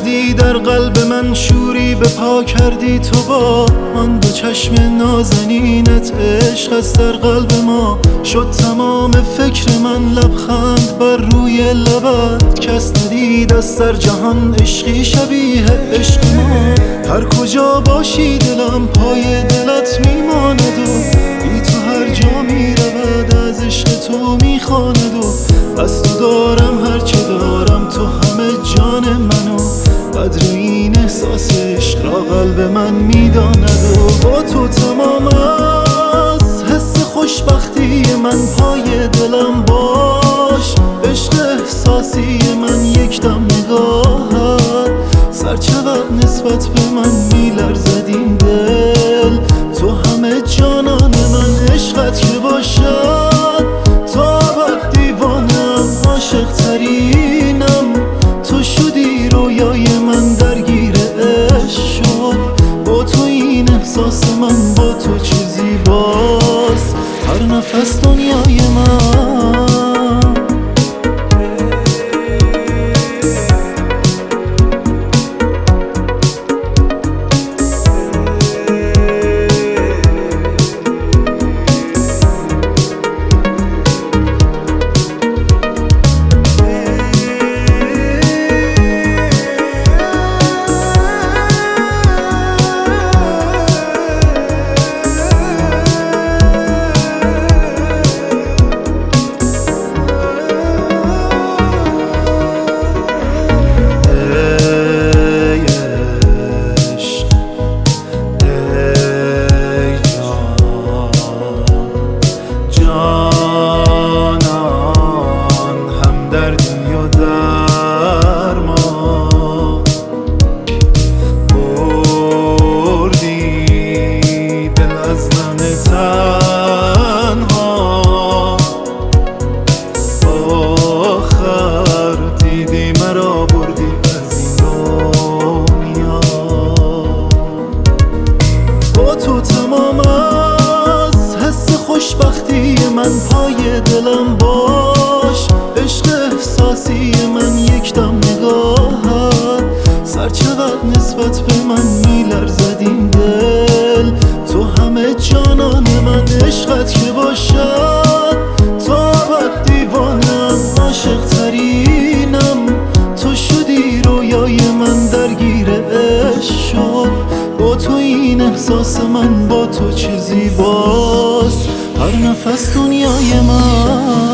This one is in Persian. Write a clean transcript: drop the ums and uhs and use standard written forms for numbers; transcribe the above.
زدی در قلب من، شوری به پا کردی تو با آن دو چشم نازنینت. عشق از در قلب ما شد تمام فکر من، لبخند بر روی لبت کس ندید از سر جهان. عشقی شبیه عشق ما، هر کجا باشی دلم پای دلت میماند و بی تو هر جا میرود از عشق تو میخواند. و از تو دارم هرچه دارم، تو همه جان منو، قدر این احساس عشق را قلب من میداند. و با تو تمام از حس خوشبختی من، پای دلم باش. عشق احساسی من یک دم نگاهت سرچقدر نسبت به من میلرزد این دل. تو همه جانان من، عشقت که باشد تا ابد دیوانم، عاشق ترینم. تو شدی رویای من، درگیر عشق شد با تو این احساس من. با تو چه زیباست هر نفس دنیای من. خوشبختی من پای دلم باش. عشق احساسی من یک دم نگاهت سرچقدر نسبت به من میلرزد این دل. تو همه جانان من، عشقت که باشد تا ابد دیوانم، عاشق ترینم. تو شدی رویای من، درگیر عشق شد با تو این احساس من. با تو چه زیباست هر نفس دنیای من.